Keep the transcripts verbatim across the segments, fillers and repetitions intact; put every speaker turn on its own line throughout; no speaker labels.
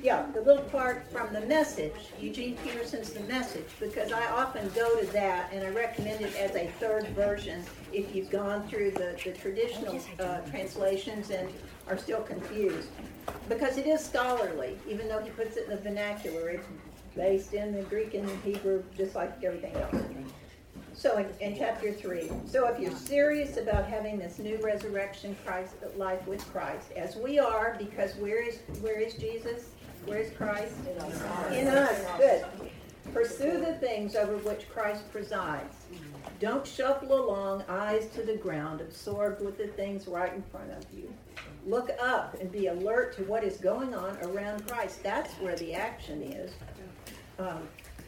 yeah, the little part from the Message, Eugene Peterson's The Message, because I often go to that, and I recommend it as a third version if you've gone through the, the traditional uh, translations and are still confused. Because it is scholarly, even though he puts it in the vernacular. It's based in the Greek and Hebrew, just like everything else. So in, in chapter three, so if you're serious about having this new resurrection Christ life with Christ, as we are, because where is where is Jesus? Where is Christ? In us. In us. Good. Pursue the things over which Christ presides. Don't shuffle along, eyes to the ground, absorbed with the things right in front of you. Look up and be alert to what is going on around Christ. That's where the action is. Um,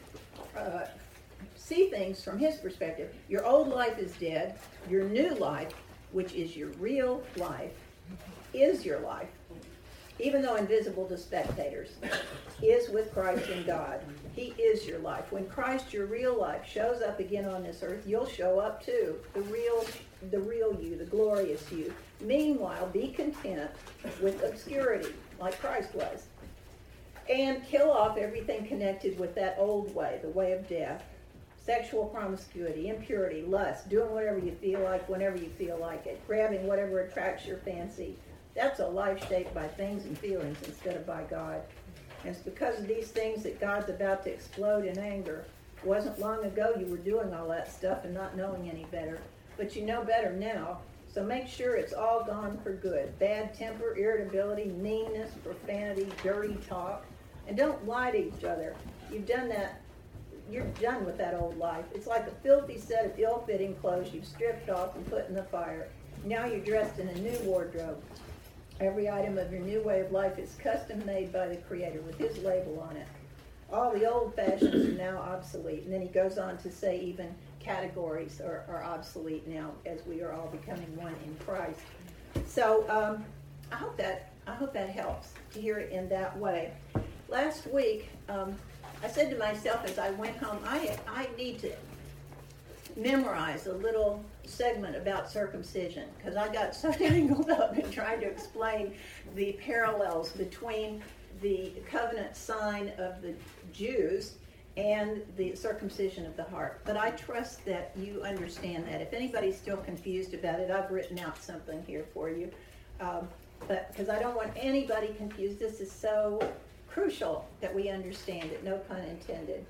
uh, see things from his perspective. Your old life is dead. Your new life, which is your real life, is your life, even though invisible to spectators, is with Christ in God. He is your life. When Christ, your real life, shows up again on this earth, you'll show up too. The real, the real you, the glorious you. Meanwhile, be content with obscurity, like Christ was. And kill off everything connected with that old way, the way of death. Sexual promiscuity, impurity, lust, doing whatever you feel like whenever you feel like it, grabbing whatever attracts your fancy. That's a life shaped by things and feelings instead of by God. And it's because of these things that God's about to explode in anger. It wasn't long ago you were doing all that stuff and not knowing any better. But you know better now, so make sure it's all gone for good. Bad temper, irritability, meanness, profanity, dirty talk. And don't lie to each other. You've done that. You're done with that old life. It's like a filthy set of ill-fitting clothes you've stripped off and put in the fire. Now you're dressed in a new wardrobe. Every item of your new way of life is custom made by the Creator with his label on it. All the old fashions are now obsolete. And then he goes on to say even categories are, are obsolete now as we are all becoming one in Christ. So um, I hope that I hope that helps to hear it in that way. Last week, um, I said to myself as I went home, I I need to memorize a little segment about circumcision because I got so tangled up in trying to explain the parallels between the covenant sign of the Jews and the circumcision of the heart. But I trust that you understand that. If anybody's still confused about it, I've written out something here for you. Um, but because I don't want anybody confused, this is so crucial that we understand it, no pun intended.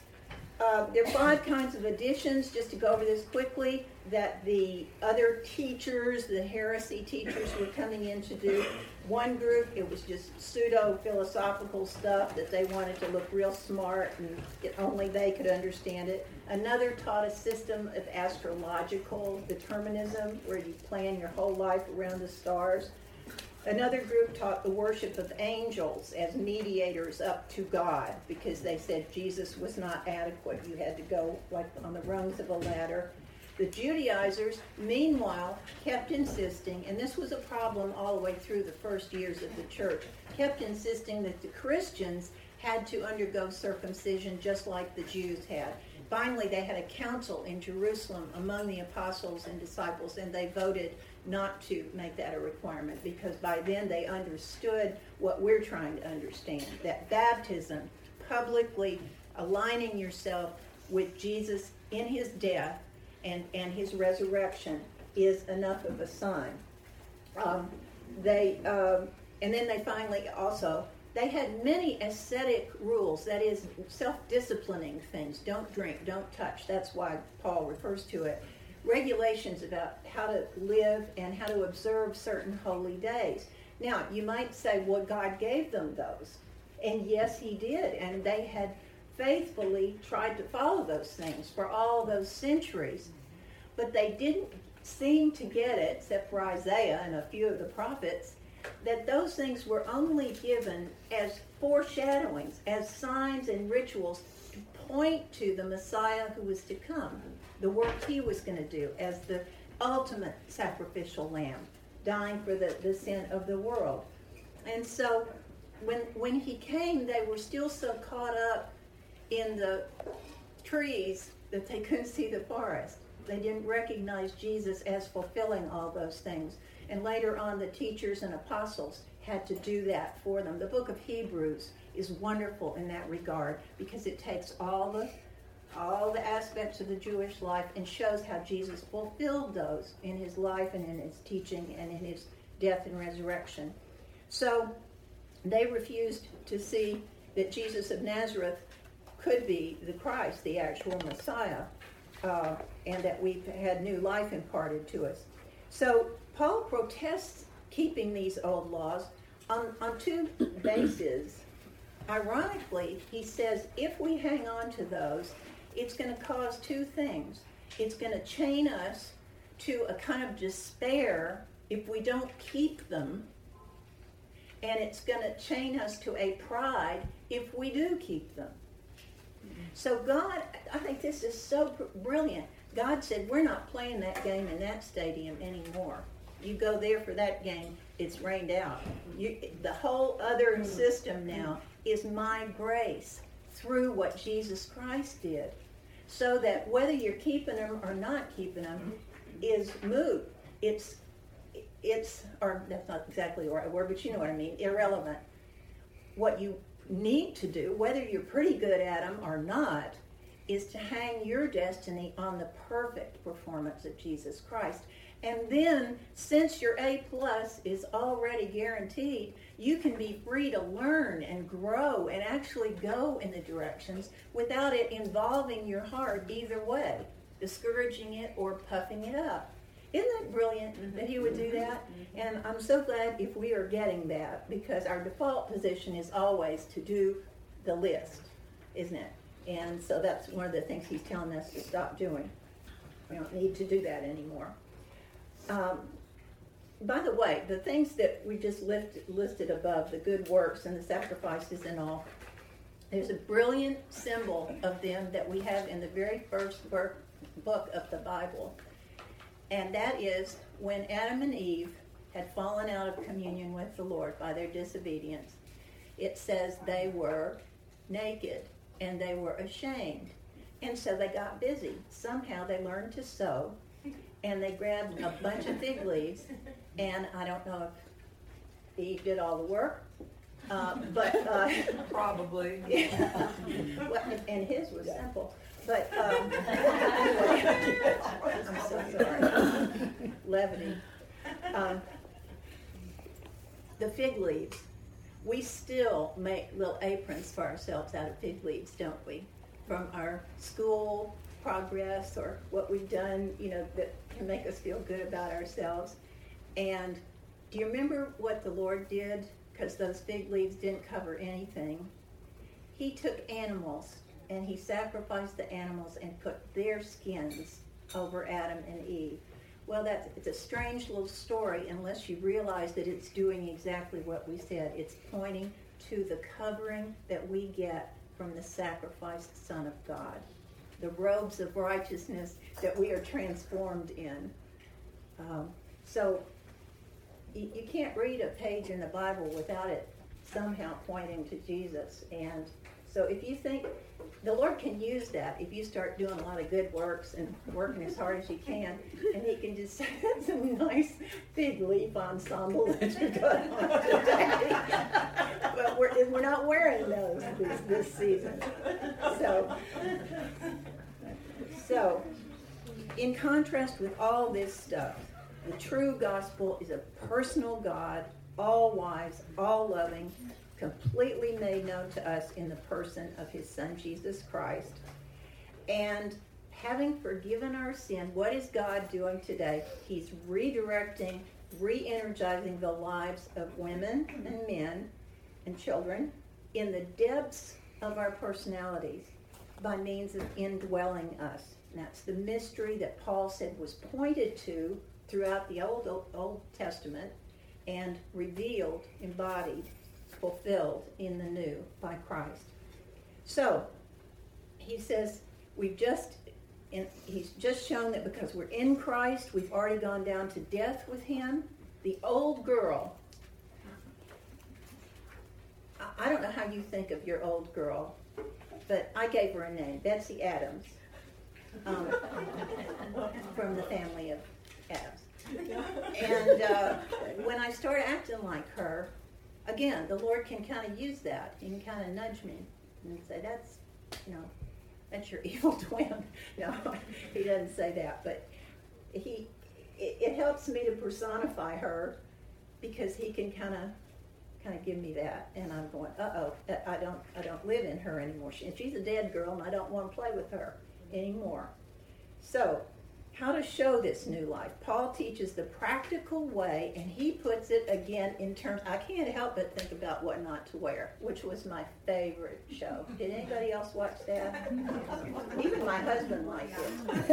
Uh, there are five kinds of additions, just to go over this quickly, that the other teachers, the heresy teachers, were coming in to do. One group, it was just pseudo-philosophical stuff that they wanted to look real smart and it, only they could understand it. Another taught a system of astrological determinism where you plan your whole life around the stars. Another group taught the worship of angels as mediators up to God because they said Jesus was not adequate. You had to go like on the rungs of a ladder. The Judaizers, meanwhile, kept insisting, and this was a problem all the way through the first years of the church, kept insisting that the Christians had to undergo circumcision just like the Jews had. Finally, they had a council in Jerusalem among the apostles and disciples, and they voted not to make that a requirement because by then they understood what we're trying to understand, that baptism, publicly aligning yourself with Jesus in his death and, and his resurrection is enough of a sign. Um, they um, and then they finally also, they had many ascetic rules, that is self-disciplining things. Don't drink, don't touch. That's why Paul refers to it. Regulations about how to live and how to observe certain holy days. Now, you might say, well, God gave them those. And yes, he did. And they had faithfully tried to follow those things for all those centuries. But they didn't seem to get it, except for Isaiah and a few of the prophets, that those things were only given as foreshadowings, as signs and rituals to point to the Messiah who was to come. The work he was going to do as the ultimate sacrificial lamb, dying for the, the sin of the world. And so when when he came, they were still so caught up in the trees that they couldn't see the forest. They didn't recognize Jesus as fulfilling all those things. And later on, the teachers and apostles had to do that for them. The book of Hebrews is wonderful in that regard because it takes all the all the aspects of the Jewish life and shows how Jesus fulfilled those in his life and in his teaching and in his death and resurrection. So they refused to see that Jesus of Nazareth could be the Christ, the actual Messiah, uh, and that we've had new life imparted to us. So Paul protests keeping these old laws on, on two bases. Ironically, he says if we hang on to those, it's going to cause two things. It's going to chain us to a kind of despair if we don't keep them, and it's going to chain us to a pride if we do keep them. So God, I think this is so brilliant. God said, we're not playing that game in that stadium anymore. You go there for that game, it's rained out. You, the whole other system now is my grace through what Jesus Christ did. So that whether you're keeping them or not keeping them is moot. It's, it's, or that's not exactly the right word, but you know what I mean, irrelevant. What you need to do, whether you're pretty good at them or not, is to hang your destiny on the perfect performance of Jesus Christ. And then, since your A plus is already guaranteed, you can be free to learn and grow and actually go in the directions without it involving your heart either way, discouraging it or puffing it up. Isn't that brilliant mm-hmm. that he would do that? Mm-hmm. And I'm so glad if we are getting that, because our default position is always to do the list, isn't it? And so that's one of the things he's telling us to stop doing. We don't need to do that anymore. Um, by the way, the things that we just lift, listed above, the good works and the sacrifices and all, there's a brilliant symbol of them that we have in the very first book of the Bible. And that is when Adam and Eve had fallen out of communion with the Lord by their disobedience, it says they were naked and they were ashamed. And so they got busy. Somehow they learned to sew, and they grabbed a bunch of fig leaves, and I don't know if Eve did all the work, uh, but... Uh,
Probably.
Yeah. Well, and his was simple. But um, anyway, I'm so sorry. Levity. Um, the fig leaves. We still make little aprons for ourselves out of fig leaves, don't we? From our school progress or what we've done, you know, that can make us feel good about ourselves. And do you remember what the Lord did? Because those fig leaves didn't cover anything. He took animals and he sacrificed the animals and put their skins over Adam and Eve. Well, that's it's a strange little story unless you realize that it's doing exactly what we said. It's pointing to the covering that we get from the sacrificed Son of God, the robes of righteousness that we are transformed in. Um, so you, you can't read a page in the Bible without it somehow pointing to Jesus. And so if you think the Lord can use that, if you start doing a lot of good works and working as hard as you can, and he can just have some nice fig leaf ensemble that you got on today. But we're, we're not wearing those this, this season. So, so, in contrast with all this stuff, the true gospel is a personal God, all-wise, all-loving, completely made known to us in the person of his Son, Jesus Christ. And having forgiven our sin, what is God doing today? He's redirecting, re-energizing the lives of women and men and children in the depths of our personalities by means of indwelling us. And that's the mystery that Paul said was pointed to throughout the Old, Old, Old Testament and revealed, embodied, fulfilled in the new by Christ. So, he says, we've just, in, he's just shown that because we're in Christ, we've already gone down to death with him. The old girl, I, I don't know how you think of your old girl, but I gave her a name, Betsy Adams, um, from the family of Adams. And uh, when I started acting like her, again, the Lord can kind of use that. He can kind of nudge me and say, that's, you know, that's your evil twin. No, he doesn't say that, but he, it, it helps me to personify her because he can kind of, kind of give me that, and I'm going, uh-oh, I don't, I don't live in her anymore. She, she's a dead girl, and I don't want to play with her anymore. So, how to show this new life? Paul teaches the practical way, and he puts it again in terms. I can't help but think about What Not to Wear, which was my favorite show. Did anybody else watch that? Even my husband liked it.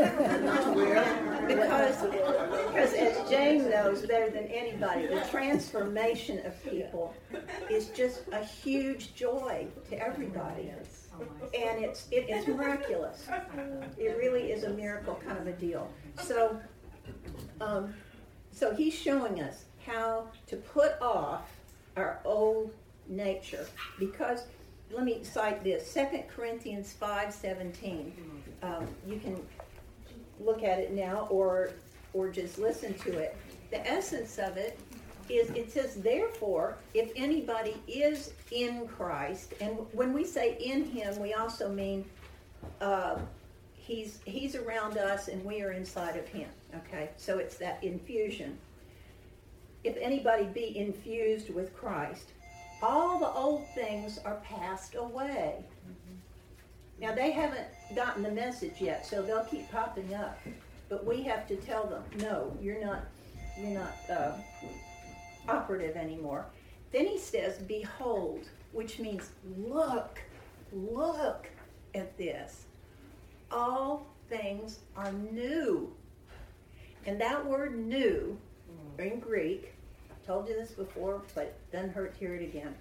because, because as Jane knows better than anybody, the transformation of people is just a huge joy to everybody. And it's it, it's miraculous. It really is a miracle kind of a deal. So, um, so he's showing us how to put off our old nature. Because, let me cite this, Second Corinthians five seventeen. Um, you can look at it now or or just listen to it. The essence of it is, it says, therefore, if anybody is in Christ, and when we say in him, we also mean uh, he's he's around us and we are inside of him, okay? So it's that infusion. If anybody be infused with Christ, all the old things are passed away. Mm-hmm. Now, they haven't gotten the message yet, so they'll keep popping up. But we have to tell them, no, you're not, you're not... Uh, operative anymore. Then he says, behold, which means look, look at this. All things are new. And that word new, in Greek, I told you this before, but it doesn't hurt to hear it again.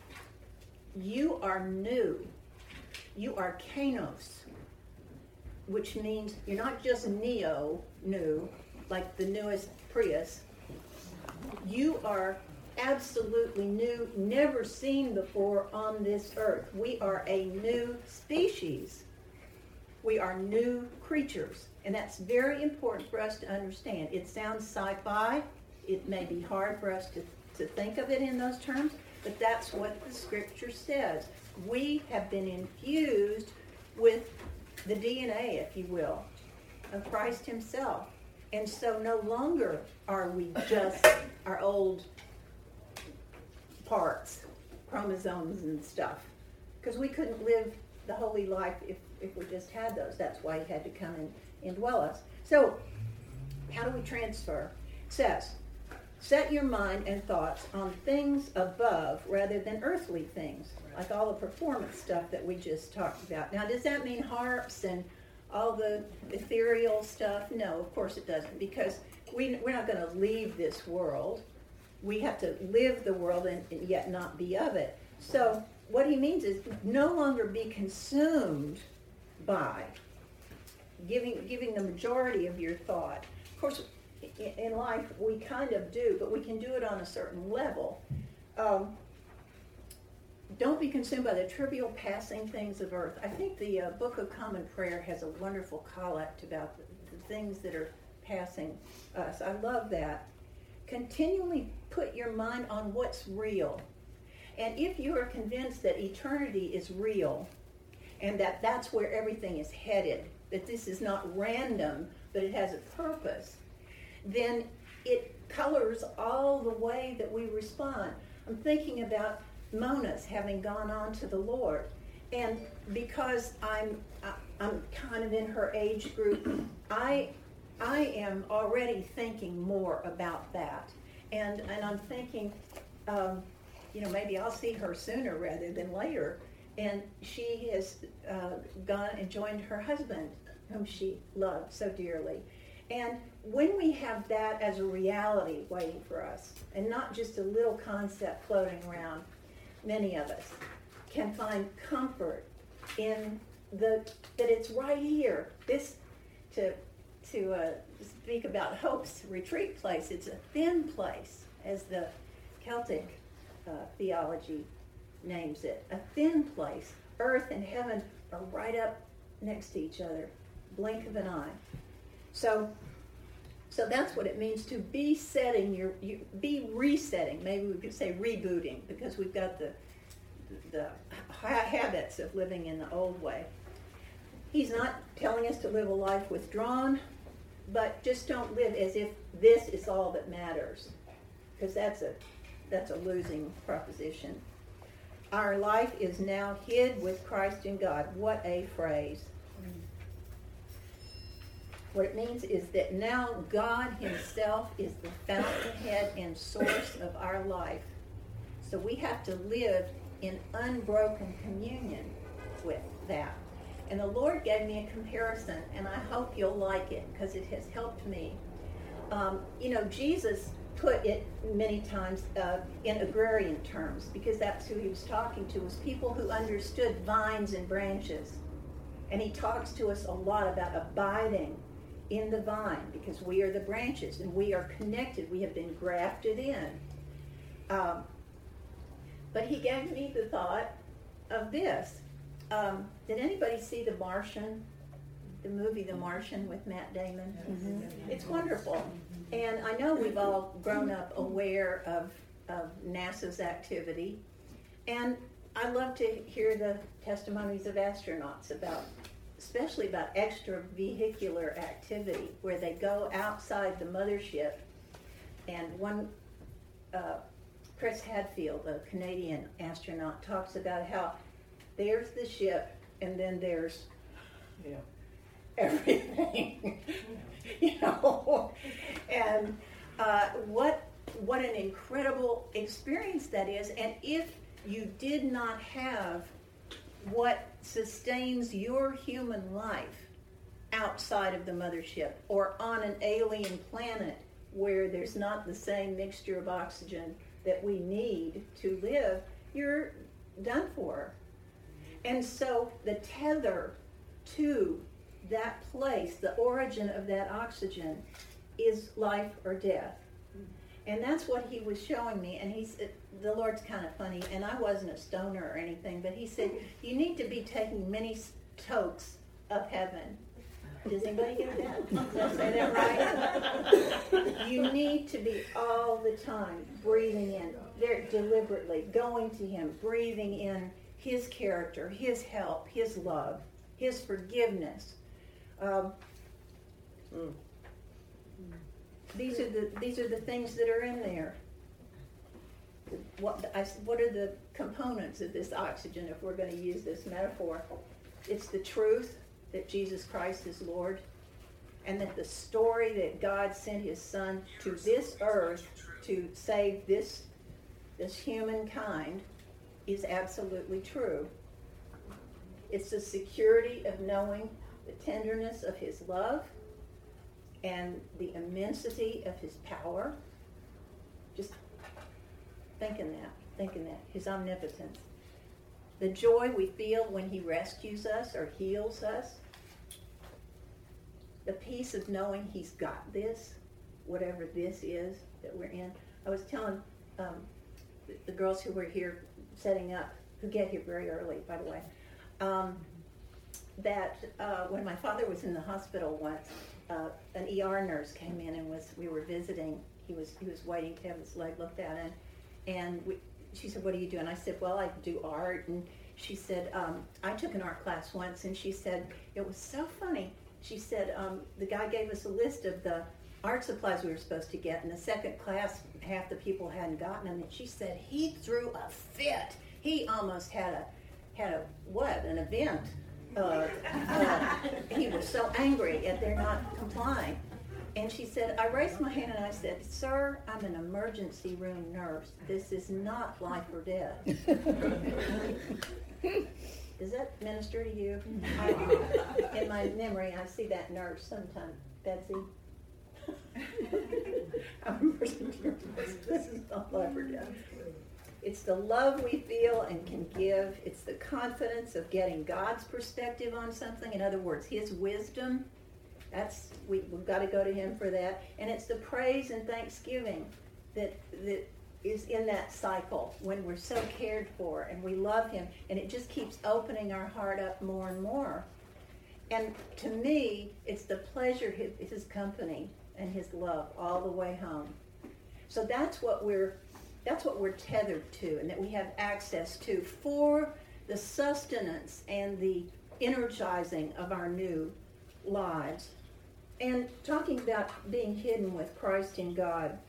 You are new. You are kainos, which means you're not just neo, new, like the newest Prius. You are absolutely new, never seen before on this earth. We are a new species. We are new creatures. And that's very important for us to understand. It sounds sci-fi. It may be hard for us to, to think of it in those terms, but that's what the scripture says. We have been infused with the D N A, if you will, of Christ himself. And so no longer are we just our old parts, chromosomes and stuff. Because we couldn't live the holy life if, if we just had those. That's why he had to come and indwell us. So, how do we transfer? It says, set your mind and thoughts on things above rather than earthly things, like all the performance stuff that we just talked about. Now, does that mean harps and all the ethereal stuff? No, of course it doesn't, because we, we're not going to leave this world. We have to live the world and, and yet not be of it. So what he means is no longer be consumed by giving giving the majority of your thought. Of course, in, in life we kind of do, but we can do it on a certain level. Um, Don't be consumed by the trivial passing things of earth. I think the uh, Book of Common Prayer has a wonderful collect about the, the things that are passing us. I love that. Continually put your mind on what's real. And if you are convinced that eternity is real and that that's where everything is headed, that this is not random, but it has a purpose, then it colors all the way that we respond. I'm thinking about Mona's having gone on to the Lord, and because I'm I'm kind of in her age group, I I am already thinking more about that, and and I'm thinking, um, you know, maybe I'll see her sooner rather than later. And she has uh, gone and joined her husband, whom she loved so dearly. And when we have that as a reality waiting for us, and not just a little concept floating around, many of us can find comfort in the that it's right here. This, to to uh, speak about Hope's retreat place, it's a thin place, as the Celtic uh, theology names it. A thin place. Earth and heaven are right up next to each other, blink of an eye. So So that's what it means to be setting your, you, be resetting. Maybe we could say rebooting, because we've got the the habits of living in the old way. He's not telling us to live a life withdrawn, but just don't live as if this is all that matters, because that's a that's a losing proposition. Our life is now hid with Christ in God. What a phrase. What it means is that now God himself is the fountainhead and source of our life. So we have to live in unbroken communion with that. And the Lord gave me a comparison, and I hope you'll like it, because it has helped me. Um, you know, Jesus put it many times uh, in agrarian terms, because that's who he was talking to, was people who understood vines and branches. And he talks to us a lot about abiding in the vine, because we are the branches and we are connected. We have been grafted in. Um, but he gave me the thought of this. Um, did anybody see The Martian, the movie The Martian with Matt Damon? Mm-hmm. It's wonderful. And I know we've all grown up aware of, of NASA's activity. And I love to hear the testimonies of astronauts about, especially about extravehicular activity, where they go outside the mothership. And one, uh, Chris Hadfield, a Canadian astronaut, talks about how there's the ship, and then there's yeah. everything, you know. And uh, what what an incredible experience that is. And if you did not have what sustains your human life outside of the mothership, or on an alien planet where there's not the same mixture of oxygen that we need to live, you're done for. And so the tether to that place, the origin of that oxygen, is life or death. And that's what he was showing me. And he's, the Lord's kind of funny, and I wasn't a stoner or anything, but he said, you need to be taking many tokes of heaven. Does anybody get that? Did I say that right? You need to be all the time breathing in, very deliberately, going to him, breathing in his character, his help, his love, his forgiveness. Um, mm. These are the these are the things that are in there. What I, what are the components of this oxygen, if we're going to use this metaphor? It's the truth that Jesus Christ is Lord, and that the story that God sent his Son to this earth to save this this humankind is absolutely true. It's the security of knowing the tenderness of his love and the immensity of his power. Just thinking that, thinking that, his omnipotence. The joy we feel when he rescues us or heals us. The peace of knowing he's got this, whatever this is that we're in. I was telling um, the, the girls who were here setting up, who get here very early, by the way, um, that uh, when my father was in the hospital once, uh, an E R nurse came in and was we were visiting. He was he was waiting to have his leg looked at, and and we, she said, "What do you do?" And I said, "Well, I do art." And she said, um, "I took an art class once," and she said it was so funny. She said um, the guy gave us a list of the art supplies we were supposed to get, and the second class, half the people hadn't gotten them. And she said he threw a fit. He almost had a had a what an event. Uh, uh, he was so angry at their not complying. And she said, I raised my hand and I said, "Sir, I'm an emergency room nurse. This is not life or death." Does that minister to you? I, in my memory, I see that nurse sometimes. Betsy? I'm an emergency room nurse. This is not life or death. It's the love we feel and can give. It's the confidence of getting God's perspective on something. In other words, his wisdom. That's we, we've got to go to him for that. And it's the praise and thanksgiving that that is in that cycle when we're so cared for and we love him. And it just keeps opening our heart up more and more. And to me, it's the pleasure of his company and his love all the way home. So that's what we're that's what we're tethered to, and that we have access to for the sustenance and the energizing of our new lives. And talking about being hidden with Christ in God,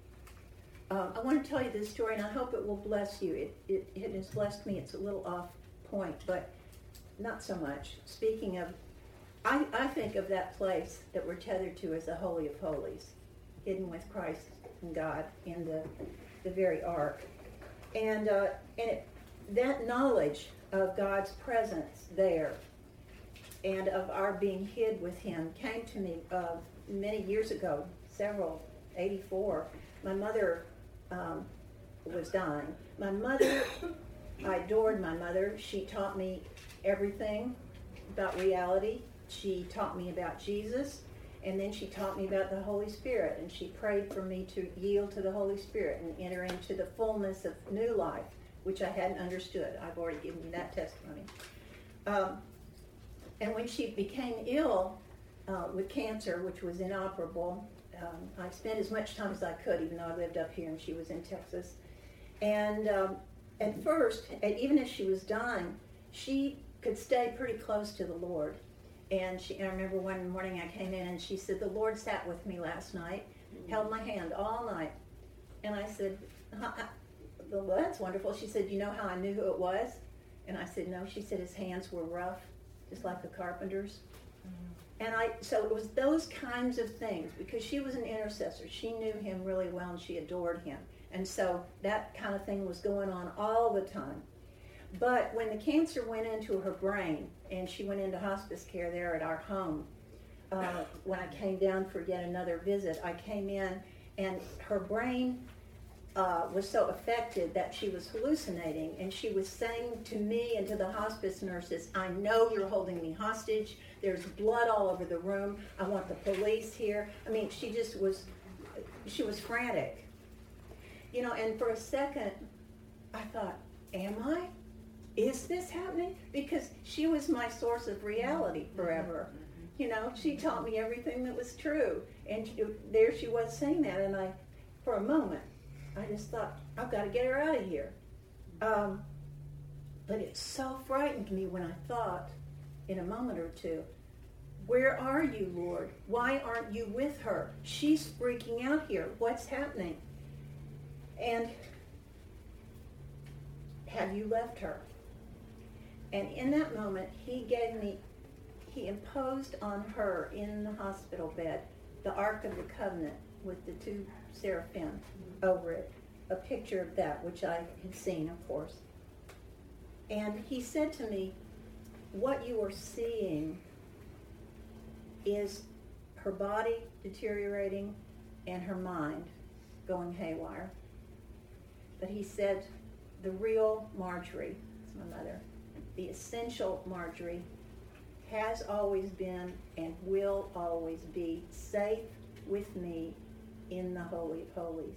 uh, I want to tell you this story, and I hope it will bless you. It, it, it has blessed me. It's a little off point, but not so much. Speaking of, I, I think of that place that we're tethered to as the Holy of Holies, hidden with Christ and God in the, the very ark. And, uh, and it, that knowledge of God's presence there and of our being hid with him came to me uh, many years ago, several, eighty-four. My mother um, was dying. My mother, I adored my mother. She taught me everything about reality. She taught me about Jesus, and then she taught me about the Holy Spirit, and she prayed for me to yield to the Holy Spirit and enter into the fullness of new life, which I hadn't understood. I've already given you that testimony. Um, and when she became ill uh, with cancer, which was inoperable, um, I spent as much time as I could, even though I lived up here and she was in Texas. And um, at first, and even as she was dying, she could stay pretty close to the Lord. And she, I remember one morning I came in and she said, "The Lord sat with me last night, held my hand all night." And I said, "Well, that's wonderful." She said, "You know how I knew who it was?" And I said, "No." She said, "His hands were rough, just like the carpenter's." Mm-hmm. And I, so it was those kinds of things, because she was an intercessor. She knew him really well and she adored him. And so that kind of thing was going on all the time. But when the cancer went into her brain and she went into hospice care there at our home, uh, when I came down for yet another visit, I came in and her brain uh, was so affected that she was hallucinating, and she was saying to me and to the hospice nurses, "I know you're holding me hostage. There's blood all over the room. I want the police here." I mean, she just was, she was frantic. You know, and for a second, I thought, am I? Is this happening? Because she was my source of reality forever. You know, she taught me everything that was true. And she, there she was saying that, and I, for a moment, I just thought, I've got to get her out of here. Um, but it so frightened me when I thought, in a moment or two, where are you, Lord? Why aren't you with her? She's freaking out here. What's happening? And have you left her? And in that moment, he gave me, he imposed on her in the hospital bed the Ark of the Covenant with the two seraphim over it, a picture of that, which I had seen, of course. And he said to me, "What you are seeing is her body deteriorating and her mind going haywire." But he said, the real Marjorie, that's my mother, the essential Marjorie, has always been and will always be safe with me in the Holy of Holies.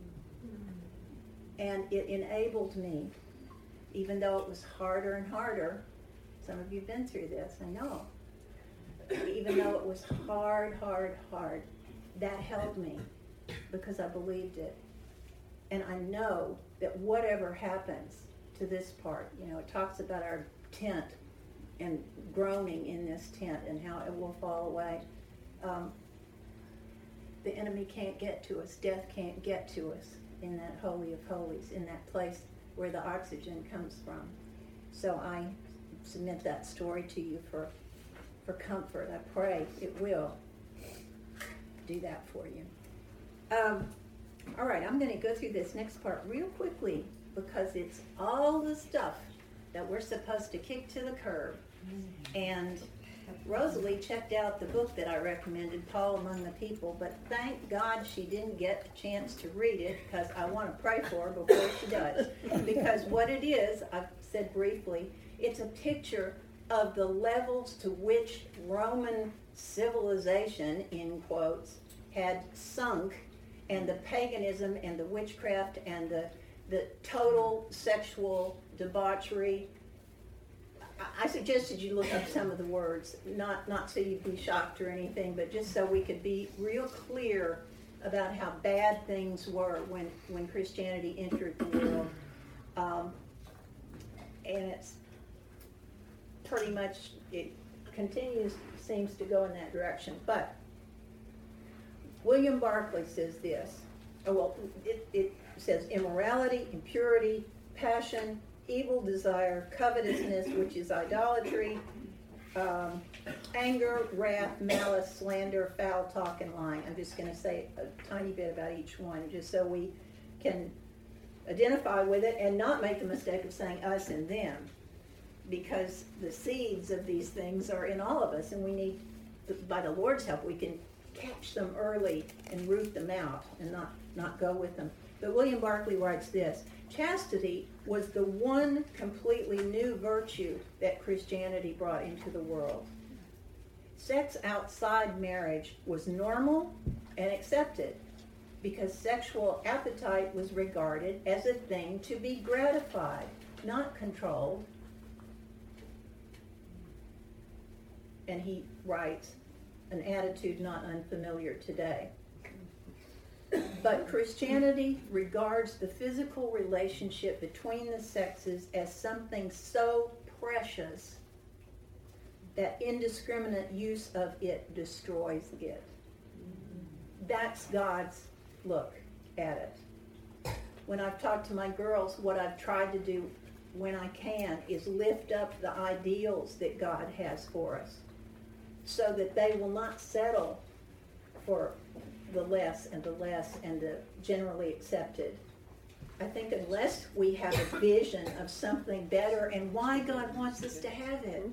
And it enabled me, even though it was harder and harder. Some of you have been through this, I know. Even though it was hard, hard, hard, that held me because I believed it. And I know that whatever happens to this part, you know, it talks about our tent and groaning in this tent and how it will fall away. Um, the enemy can't get to us. Death can't get to us in that Holy of Holies, in that place where the oxygen comes from. So I submit that story to you for, for comfort. I pray it will do that for you. Um, all right, I'm going to go through this next part real quickly because it's all the stuff that we're supposed to kick to the curb. And Rosalie checked out the book that I recommended, Paul Among the People, but thank God she didn't get a chance to read it because I want to pray for her before she does. Because what it is, I've said briefly, it's a picture of the levels to which Roman civilization, in quotes, had sunk, and the paganism and the witchcraft and the, the total sexual debauchery. I suggested you look up some of the words, not not so you'd be shocked or anything, but just so we could be real clear about how bad things were when, when Christianity entered the world. Um, and it's pretty much, it continues, seems to go in that direction. But William Barclay says this, oh, well, it, it says immorality, impurity, passion, evil desire, covetousness, which is idolatry, um, anger, wrath, malice, slander, foul talk, and lying. I'm just going to say a tiny bit about each one, just so we can identify with it and not make the mistake of saying us and them, because the seeds of these things are in all of us, and we need, by the Lord's help, we can catch them early and root them out and not, not go with them. But William Barclay writes this: chastity was the one completely new virtue that Christianity brought into the world. Sex outside marriage was normal and accepted because sexual appetite was regarded as a thing to be gratified, not controlled. And he writes, an attitude not unfamiliar today. But Christianity regards the physical relationship between the sexes as something so precious that indiscriminate use of it destroys it. That's God's look at it. When I've talked to my girls, what I've tried to do when I can is lift up the ideals that God has for us, so that they will not settle for the less and the less and the generally accepted. I think unless we have a vision of something better and why God wants us to have it,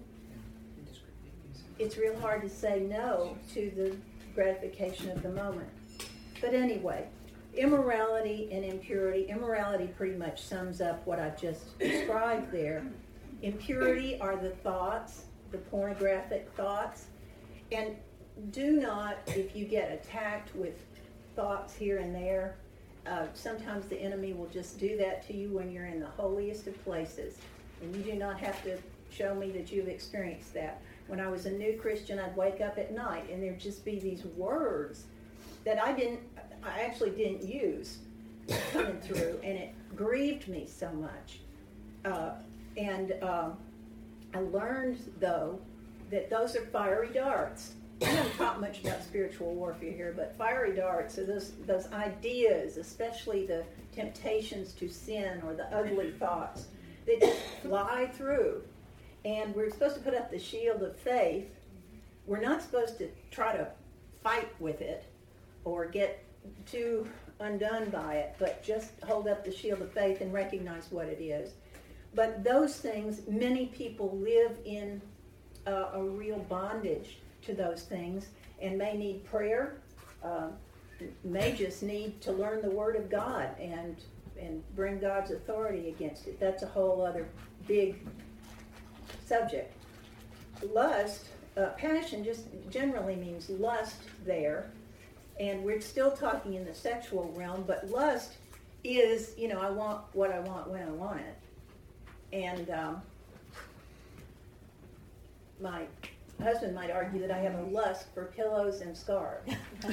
it's real hard to say no to the gratification of the moment. But anyway, immorality and impurity. Immorality pretty much sums up what I've just described there. Impurity are the thoughts, the pornographic thoughts. And do not, if you get attacked with thoughts here and there, uh, sometimes the enemy will just do that to you when you're in the holiest of places. And you do not have to show me that you've experienced that. When I was a new Christian, I'd wake up at night and there'd just be these words that I didn't, I actually didn't use coming through, and it grieved me so much. Uh, and um, I learned, though, that those are fiery darts. I haven't talked much about spiritual warfare here, but fiery darts are those those ideas, especially the temptations to sin or the ugly thoughts, that just fly through. And we're supposed to put up the shield of faith. We're not supposed to try to fight with it or get too undone by it, but just hold up the shield of faith and recognize what it is. But those things, many people live in uh, a real bondage to those things and may need prayer, uh, may just need to learn the Word of God and and bring God's authority against it. That's a whole other big subject. Lust, uh, passion just generally means lust there, and we're still talking in the sexual realm, but lust is, you know, I want what I want when I want it. And um, my husband might argue that I have a lust for pillows and scarves.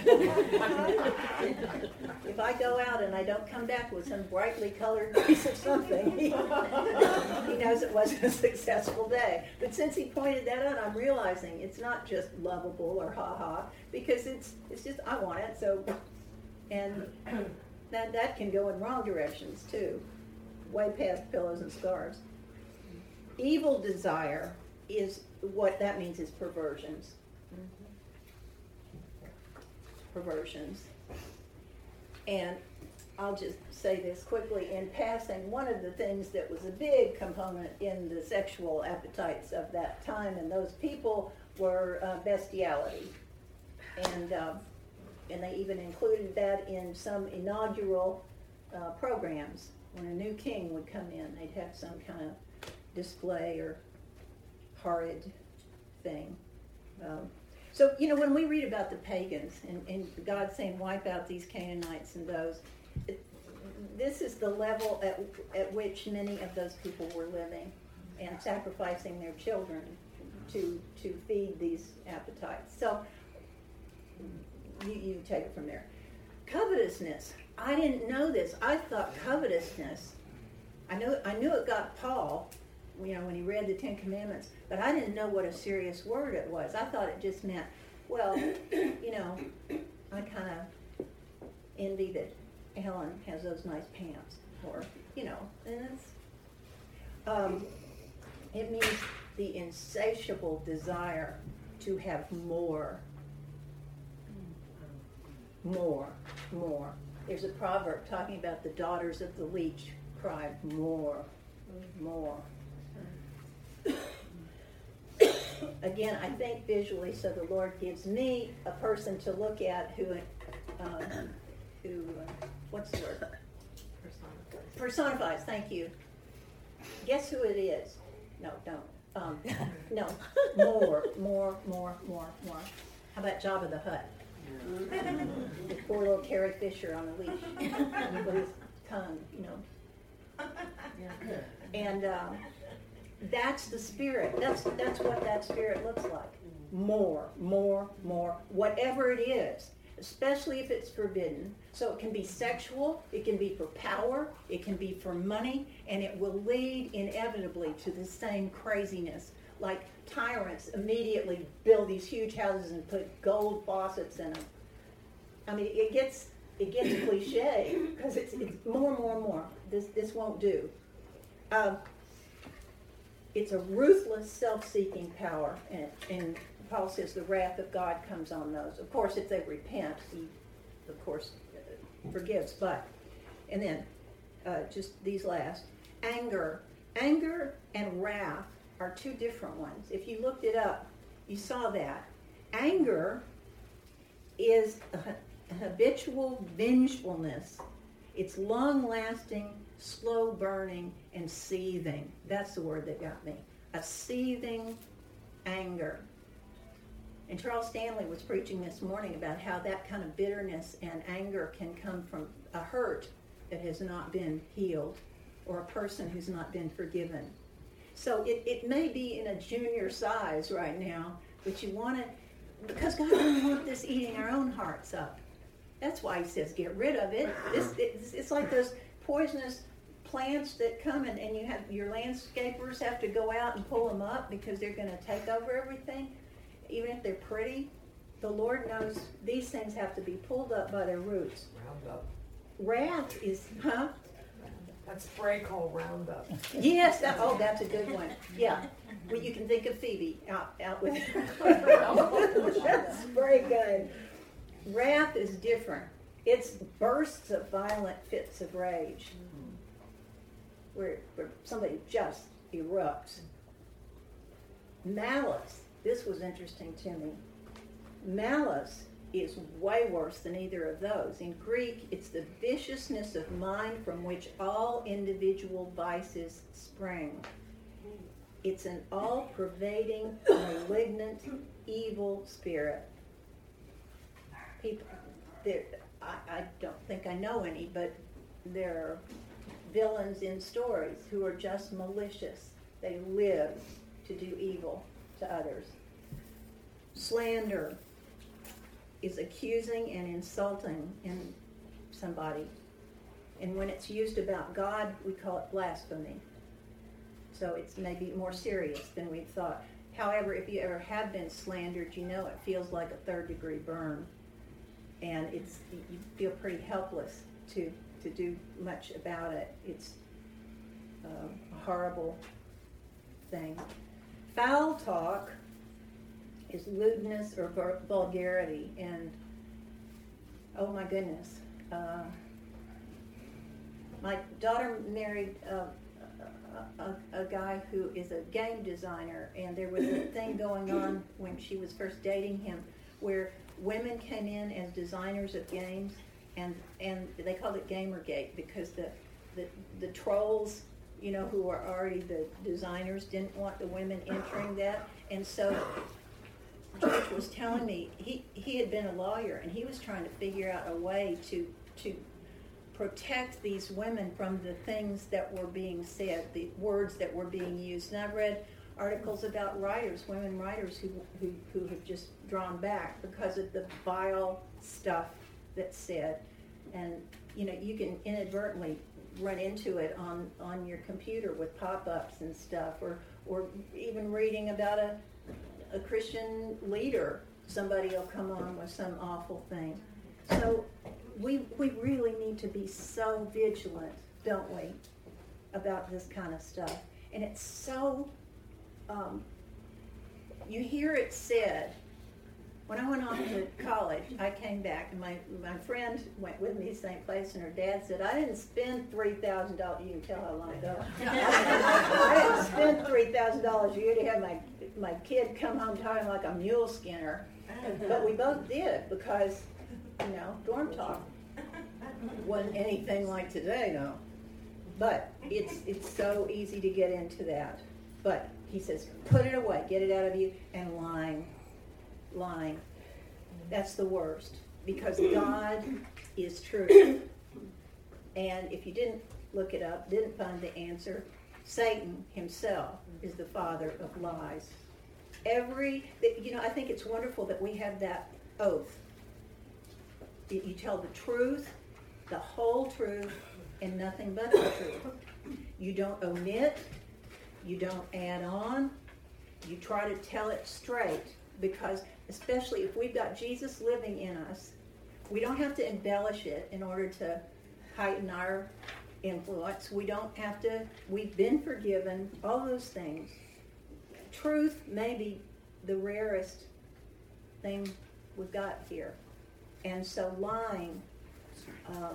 If I go out and I don't come back with some brightly colored piece of something, he, he knows it wasn't a successful day. But since he pointed that out, I'm realizing it's not just lovable or ha-ha, because it's it's just, I want it, so, and that, that can go in wrong directions too, way past pillows and scarves. Evil desire is, what that means is perversions. Mm-hmm. Perversions. And I'll just say this quickly in passing. One of the things that was a big component in the sexual appetites of that time and those people were uh, bestiality. And, uh, and they even included that in some inaugural uh, programs. When a new king would come in, they'd have some kind of display or horrid thing. Um, so, you know, when we read about the pagans and, and God saying, wipe out these Canaanites and those, it, this is the level at, at which many of those people were living. and sacrificing their children to to feed these appetites. So you, you take it from there. Covetousness. I didn't know this. I thought covetousness, I knew I knew it got Paul, you know, when he read the Ten Commandments, but I didn't know what a serious word it was. I thought it just meant, well, you know, I kind of envy that Helen has those nice pants, or, you know, and it's, um, it means the insatiable desire to have more, more, more. There's a proverb talking about the daughters of the leech cried, more, more. Again, I think visually, so the Lord gives me a person to look at who, um, who, uh, what's the word? Personifies. Personifies, thank you. Guess who it is? No, don't. Um, no, more, more, more, more, more. How about Jabba the Hutt? The poor little Carrie Fisher on the leash with his tongue, you know. And um, that's the spirit. That's that's what that spirit looks like. More, more, more. Whatever it is, especially if it's forbidden. So it can be sexual, it can be for power, it can be for money, and it will lead inevitably to the same craziness. Like tyrants immediately build these huge houses and put gold faucets in them. I mean, it gets it gets cliche because it's, it's more, more, more. This this won't do. Um, it's a ruthless, self-seeking power, and, and Paul says the wrath of God comes on those. Of course, if they repent, he, of course, uh, forgives. But, and then, uh, just these last, anger. Anger and wrath are two different ones. If you looked it up, you saw that. Anger is a, a habitual vengefulness. It's long-lasting, slow-burning, and seething. That's the word that got me. A seething anger. And Charles Stanley was preaching this morning about how that kind of bitterness and anger can come from a hurt that has not been healed, or a person who's not been forgiven. So it, it may be in a junior size right now, but you want to, because God doesn't want this eating our own hearts up. That's why he says get rid of it. This, it's, it's like those poisonous plants that come and, and you have your landscapers have to go out and pull them up because they're going to take over everything. Even if they're pretty, the Lord knows these things have to be pulled up by their roots.
Roundup.
Wrath is, huh?
That spray called Roundup.
Yes, that, oh, that's a good one. Yeah. Well, you can think of Phoebe out, out with that spray gun. Wrath is different. It's bursts of violent fits of rage where, where somebody just erupts. Malice. This was interesting to me. Malice is way worse than either of those. In Greek, it's the viciousness of mind from which all individual vices spring. It's an all-pervading, malignant, evil spirit. People, I, I don't think I know any, but there are villains in stories who are just malicious. They live to do evil to others. Slander is accusing and insulting in somebody. And when it's used about God, we call it blasphemy. So it's maybe more serious than we thought. However, if you ever have been slandered, you know it feels like a third degree burn. And it's you feel pretty helpless to, to do much about it. It's um, a horrible thing. Foul talk is lewdness or vulgarity, and oh my goodness, uh, my daughter married uh, a, a, a guy who is a game designer, and there was a thing going on when she was first dating him where women came in as designers of games, and and they called it Gamergate because the the, the trolls, you know, who are already the designers, didn't want the women entering that. And so George was telling me he, he had been a lawyer, and he was trying to figure out a way to to protect these women from the things that were being said, the words that were being used. And I've read articles about writers, women writers who, who, who have just drawn back because of the vile stuff that's said. And, you know, you can inadvertently run into it on, on your computer with pop-ups and stuff, or, or even reading about a, a Christian leader. Somebody will come on with some awful thing. So we we really need to be so vigilant, don't we, about this kind of stuff. And it's so, um, you hear it said. When I went off to college, I came back, and my, my friend went with me to the same place, and her dad said, I didn't spend three thousand dollars, you can tell how long ago, I didn't spend three thousand dollars a year to have my, my kid come home talking like a mule skinner. But we both did, because, you know, dorm talk wasn't anything like today, no. But it's it's so easy to get into that. But he says, put it away, get it out of you, and lying. Lying. That's the worst, because God is true. And if you didn't look it up, didn't find the answer, Satan himself is the father of lies. Every, you know, I think it's wonderful that we have that oath. You tell the truth, the whole truth, and nothing but the truth. You don't omit, you don't add on, you try to tell it straight, because especially if we've got Jesus living in us, we don't have to embellish it in order to heighten our influence. We don't have to, we've been forgiven, all those things. Truth may be the rarest thing we've got here. And so lying, um,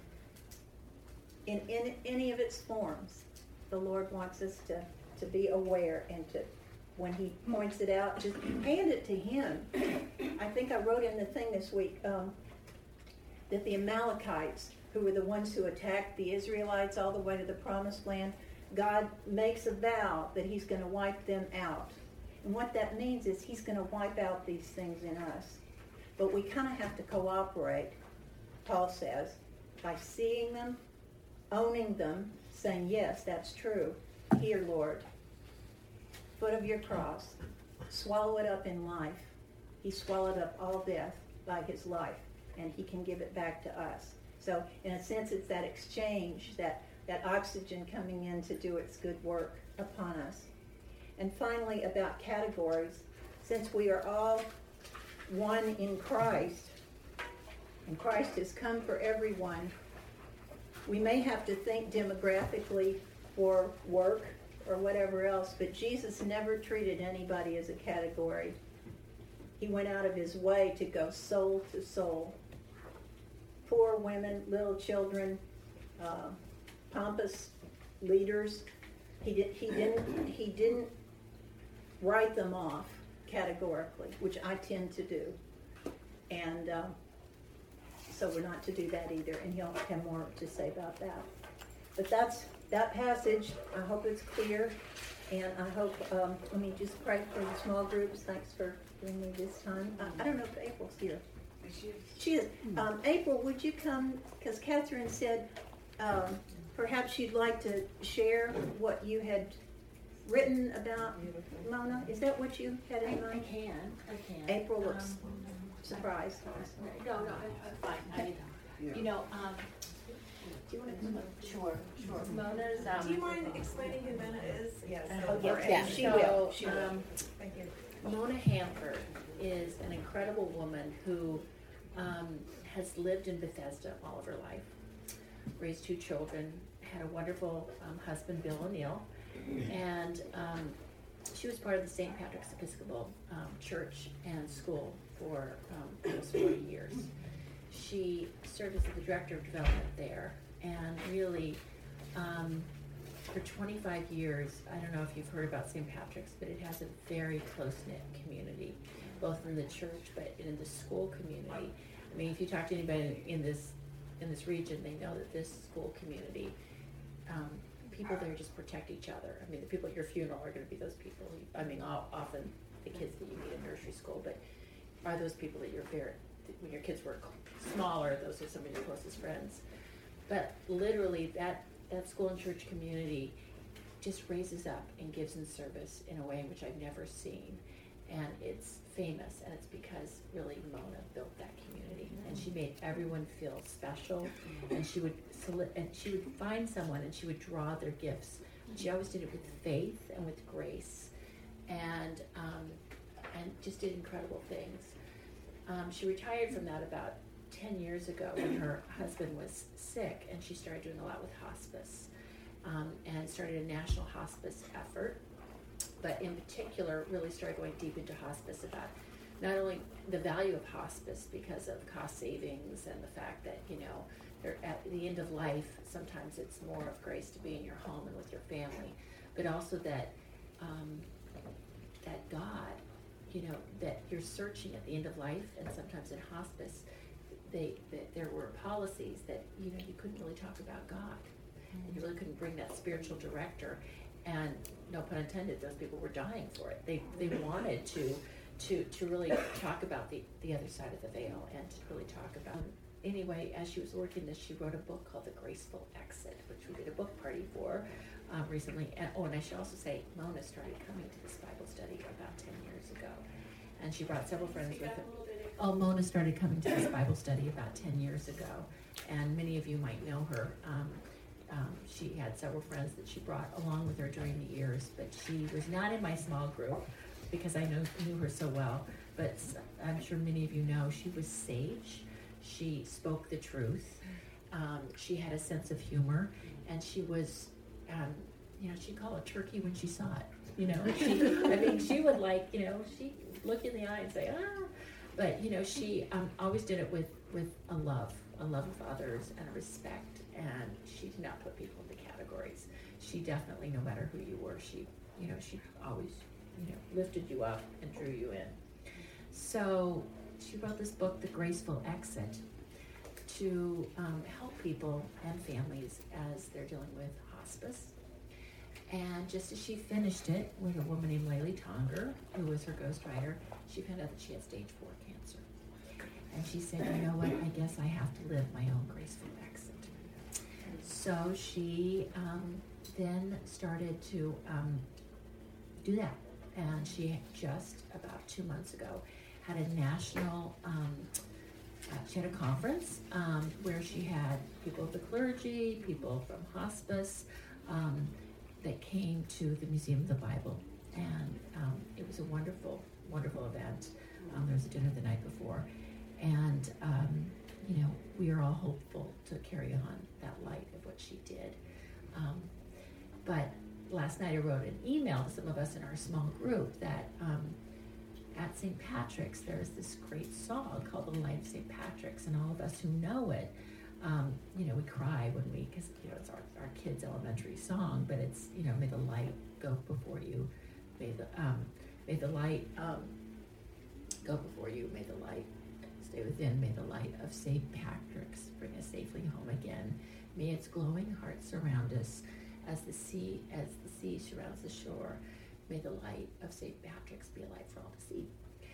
in, in any of its forms, the Lord wants us to, to be aware, and to, when he points it out, just hand it to him. I think I wrote in the thing this week um, that the Amalekites, who were the ones who attacked the Israelites all the way to the Promised Land, God makes a vow that he's going to wipe them out. And what that means is he's going to wipe out these things in us. But we kind of have to cooperate, Paul says, by seeing them, owning them, saying, yes, that's true. Here, Lord, foot of your cross, swallow it up in life. He swallowed up all death by his life, and he can give it back to us. So in a sense, it's that exchange, that, that oxygen coming in to do its good work upon us. And finally, about categories, since we are all one in Christ, and Christ has come for everyone, we may have to think demographically for work or whatever else, but Jesus never treated anybody as a category. He went out of his way to go soul to soul. Poor women, little children, uh, pompous leaders. He did. He didn't. He didn't write them off categorically, which I tend to do, and uh, so we're not to do that either. And he'll have more to say about that. But that's that passage. I hope it's clear, and I hope. Um, let me just pray for the small groups. Thanks for doing me this time. I, I don't know if April's here. She is. Um, April, would you come? Because Catherine said um, perhaps you'd like to share what you had written about Mona. Is that what you had in mind?
I can. I can.
April looks
um,
surprised.
No, no, I'm fine. I, you know, um,
Do you want to come up?
sure, sure. Mona's. Um,
Do you mind explaining who Mona is? Yes.
Oh, yes,
yeah,
she
so,
will. She will.
Um,
Thank you.
Mona Hanford is an incredible woman who um, has lived in Bethesda all of her life, raised two children, had a wonderful um, husband, Bill O'Neill, and um, she was part of the Saint Patrick's Episcopal um, Church and School for um, almost forty years. She served as the director of development there, and really, um, for twenty-five years, I don't know if you've heard about Saint Patrick's, but it has a very close-knit community, both in the church but in the school community. I mean, if you talk to anybody in this in this region, they know that this school community, um, people there just protect each other. I mean, the people at your funeral are going to be those people. I mean, often the kids that you meet in nursery school, but are those people that you're very, when your kids were smaller, those are some of your closest friends. but literally that, that school and church community just raises up and gives in service in a way in which I've never seen. And it's famous, and it's because really Mona built that community, and she made everyone feel special. And she would soli- and she would find someone, and she would draw their gifts. She always did it with faith and with grace, and um, and just did incredible things. Um, she retired from that about ten years ago when her husband was sick, and she started doing a lot with hospice, um, and started a national hospice effort. But in particular, really started going deep into hospice about not only the value of hospice because of cost savings and the fact that, you know, they're at the end of life, sometimes it's more of grace to be in your home and with your family, but also that um, that God, you know, that you're searching at the end of life, and sometimes in hospice, they, that there were policies that, you know, you couldn't really talk about God. Mm-hmm. And you really couldn't bring that spiritual director. And no pun intended, those people were dying for it. They they wanted to to to really talk about the, the other side of the veil, and to really talk about. Anyway, as she was working this, she wrote a book called The Graceful Exit, which we did a book party for um, recently. And, oh, and I should also say, Mona started coming to this Bible study about ten years ago, and she brought several friends with her. Oh, Mona started coming to this Bible study about ten years ago, and many of you might know her. Um, Um, she had several friends that she brought along with her during the years, but she was not in my small group because I know, knew her so well. But I'm sure many of you know she was sage. She spoke the truth. Um, she had a sense of humor, and she was, um, you know, she'd call a turkey when she saw it. You know, she, I mean, she would like, you know, she'd look in the eye and say, ah. But, you know, she um, always did it with, with a love, a love of others and a respect. And she did not put people into categories. She definitely, no matter who you were, she, you know, she always, you know, lifted you up and drew you in. So she wrote this book, The Graceful Exit, to um, help people and families as they're dealing with hospice. And just as she finished it with a woman named Laylee Tonger, who was her ghostwriter, she found out that she had stage four cancer. And she said, you know what, I guess I have to live my own graceful exit. So she um, then started to um, do that. And she just, about two months ago, had a national, um, uh, she had a conference um, where she had people of the clergy, people from hospice, um, that came to the Museum of the Bible. And um, it was a wonderful, wonderful event. Um, there was a dinner the night before. And, um, you know, we are all hopeful to carry on that light of what she did. Um, but last night I wrote an email to some of us in our small group that um, at Saint Patrick's there's this great song called The Light of Saint Patrick's, and all of us who know it, um, you know, we cry when we, because, you know, it's our, our kids' elementary song, but it's, you know, may the light go before you, may the, um, may the light um, go before you, may the light stay within, may the light of Saint Patrick's bring us safely home again. May its glowing heart surround us as the sea as the sea surrounds the shore. May the light of Saint Patrick's be a light for all to see.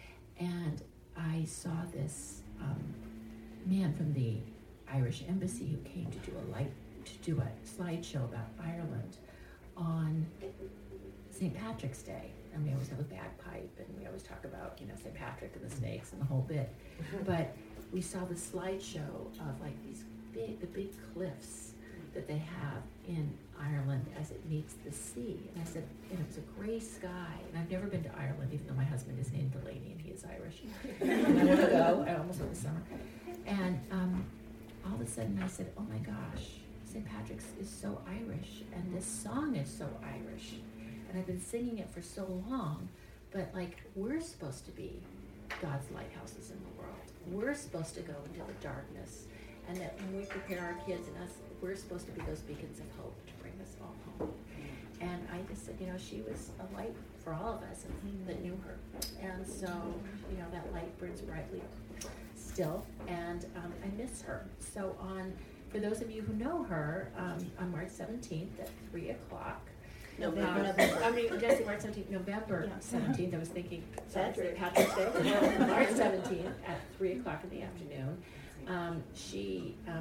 And I saw this um, man from the Irish embassy who came to do a light to do a slideshow about Ireland on Saint Patrick's Day. And we always have a bagpipe, and we always talk about, you know, Saint Patrick and the snakes and the whole bit. But we saw the slideshow of like these big, the big cliffs that they have in Ireland as it meets the sea. And I said, and it was a gray sky. And I've never been to Ireland, even though my husband is named Delaney and he is Irish. And I want to go. I almost went this summer. And um, all of a sudden I said, oh my gosh, Saint Patrick's is so Irish, and this song is so Irish. And I've been singing it for so long, but like, we're supposed to be God's lighthouses in the world. We're supposed to go into the darkness. And that when we prepare our kids and us, we're supposed to be those beacons of hope to bring us all home. And I just said, you know, she was a light for all of us that knew her. And so, you know, that light burns brightly still, and um, I miss her. So on, for those of you who know her, um, on March seventeenth at three o'clock,
November.
Uh, I mean, Jesse, March seventeenth, November seventeenth, I was thinking
Patrick.
Patrick's Day. March seventeenth at three o'clock in the afternoon. Um, she um,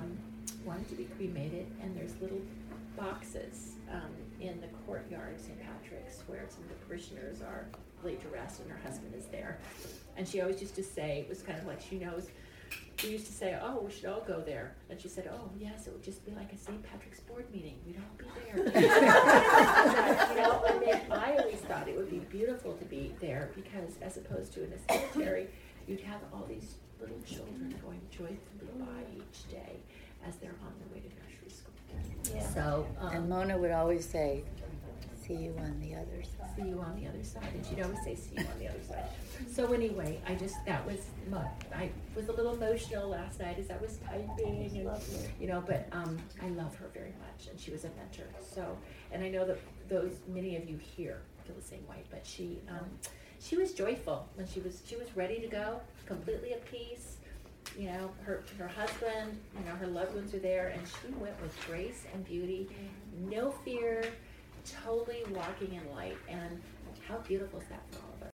wanted to be cremated, and there's little boxes um, in the courtyard of Saint Patrick's where some of the parishioners are laid to rest, and her husband is there. And she always used to say, it was kind of like she knows, we used to say, oh, we should all go there. And she said, oh, yes, it would just be like a Saint Patrick's board meeting. We'd all be there. You know, and then I always thought it would be beautiful to be there because as opposed to in a cemetery, you'd have all these little children going joyfully by each day as they're on their way to nursery school.
Yeah.
So, um,
And Mona would always say, see you on the other side.
see you on the other side, and she'd always say, see you on the other side. So anyway, I just, that was, my, I was a little emotional last night as I was typing, and, you know, but um, I love her very much, and she was a mentor, so, and I know that those, many of you here feel the same way, but she, um, she was joyful when she was, she was ready to go, completely at peace. You know, her, her husband, you know, her loved ones are there, and she went with grace and beauty, no fear, totally walking in light, and how beautiful is that for all of us?